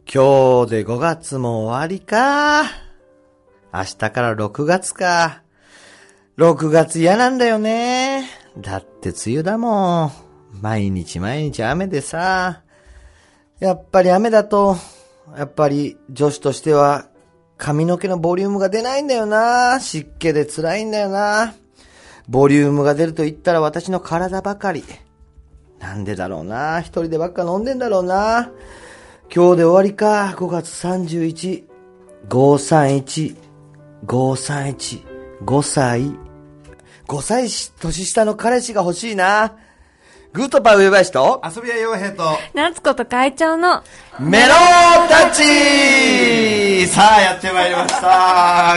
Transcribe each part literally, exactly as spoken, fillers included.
今日でごがつも終わりか。明日からろくがつか。ろくがつ嫌なんだよね。だって梅雨だもん。毎日毎日雨でさ。やっぱり雨だと、やっぱり女子としては髪の毛のボリュームが出ないんだよな。湿気で辛いんだよな。ボリュームが出ると言ったら私の体ばかり。なんでだろうな。一人でばっか飲んでんだろうな。今日で終わりか。ごがつさんじゅういち。ごさんいち。ごさんいち。ごさい。ごさい年下の彼氏が欲しいな。グートパー上林と遊び屋洋平と夏子と会長のメロタチ。さあやってまいりました。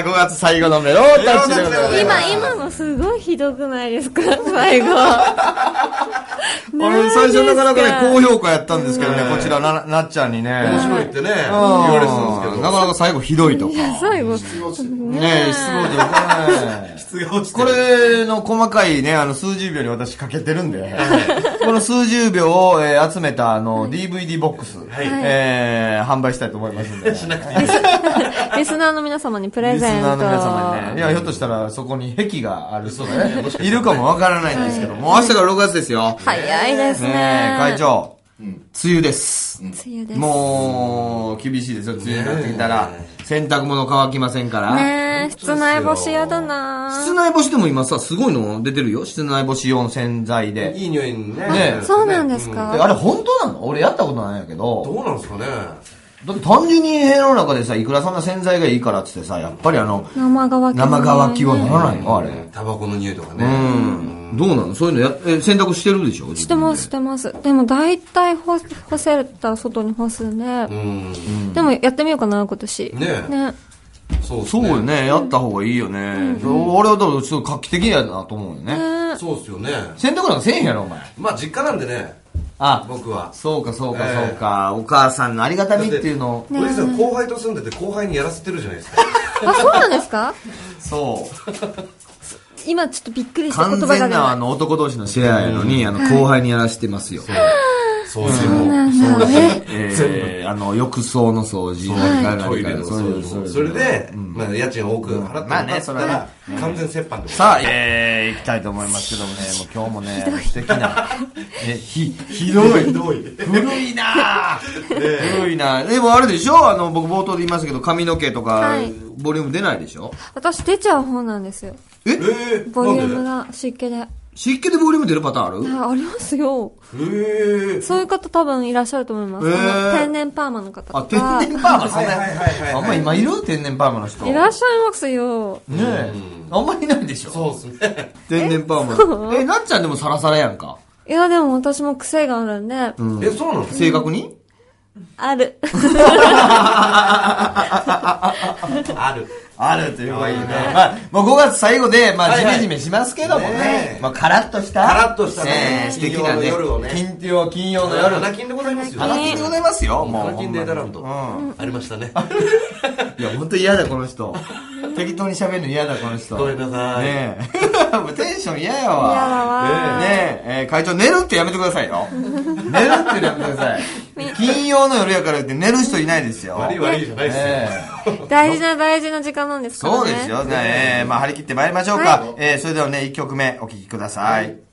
ごがつ最後のメロタチでございます。 今今のすごいひどくないですか最後あれ最初なかなかね高評価やったんですけどね、こちらななっちゃんにね面白いってね言われてたんですけど、なかなか最後ひどいとか最後ねえ失望で質が落ちてこれの細かいねあの数十秒に私かけてるんでこの数十秒を、えー、集めたあの ディーブイディー ボックス、はいえー、販売したいと思いますんでしなくていいですリスナーの皆様にプレゼント。 リスナーの皆様にね。いや、ひょっとしたらそこに壁がある人がね、いるかもわからないんですけど、はい、もう明日からろくがつですよ。 早いですね。 ね会長、うん、梅雨です。 梅雨です。 もう、厳しいですよ、梅雨になってきたら。洗濯物乾きませんから。 ねえ、室内干しやだな。 室内干しでも今さ、すごいの出てるよ。室内干し用の洗剤で。いい匂いにね。ねそうなんですか、 うん、あれ本当なの？俺やったことないんやけど。 どうなんですかね。 だって単純に部屋の中でさ、いくらそんな洗剤がいいからってってさ、やっぱりあの、 生乾き、ね。 生乾きはならないのあれ。 タバコの匂いとかね。 うん。どうなのそういうのや、え、洗濯してるでしょしてます、してます。でも大体干、干せたら外に干すね。うん。でもやってみようかな、今年。 ねね。 そうそうよね。やった方がいいよね。うん、俺はだからちょっと画期的やなと思うよね。 ねそうっすよね。 洗濯なんかせえへんやろ、お前。 まあ実家なんでね。あ、僕は。 そうかそうかそうか、えー、お母さんのありがたみっていうのを。 おじさん後輩と住んでて後輩にやらせてるじゃないですか。 あ、そうなんですか？ そう。 今ちょっとびっくりした言葉が完全なあの男同士のシェアやのに、うん、あの後輩にやらせてますよ。 そうですよ。 そうなんだね。 えー、あの浴槽の掃除、 トイレの掃除、それで、まあ家賃多く払ってもらったら完全折半で。 さあ、えー、行きたいと思いますけどもね、もう今日もね素敵な、えひひどいひどい古いな古いな。でもあれでしょ、あの僕冒頭で言いましたけど髪の毛とかボリューム出ないでしょ。 私出ちゃう方なんですよ。 え？ ボリュームが湿気で。 湿気でボリューム出るパターンある？ あ、ありますよ。 へー。 そういう方多分いらっしゃると思います。 へー。 天然パーマの方とか。 あ、天然パーマそんな、あんま今いる？天然パーマの人。 いらっしゃいますよ。 ねえ。あんまりいないでしょ。 そうですね。 天然パーマ。え、なっちゃんでもサラサラやんか。 いや、でも私も癖があるんで。 うん、え、そうなの？ 正確に？ ある。 ある。 あるということでね。まあ、もうごがつ最後で、まあ、ジメジメしますけどもね。まあ、カラッとした。 カラッとしたね。 素敵なね。金曜、金曜の夜。 花金でございますよ。 花金でございますよ。 もう。花金データランド。ありましたね。 いや、ほんと嫌だ、この人。適当に喋るの嫌だ、この人。 ごめんなさい。 ねえ。もうテンション嫌やわ。 嫌だわ。 ねえ、会長寝るってやめてくださいよ。寝るってやめてください。金曜の夜やからって寝る人いないですよ。 悪い悪いじゃないですよ。大事な大事な時間なんですからね。 そうですよ。ねえ、まあ張り切って参りましょうか。えー、それではね、いっきょくめお聴きください。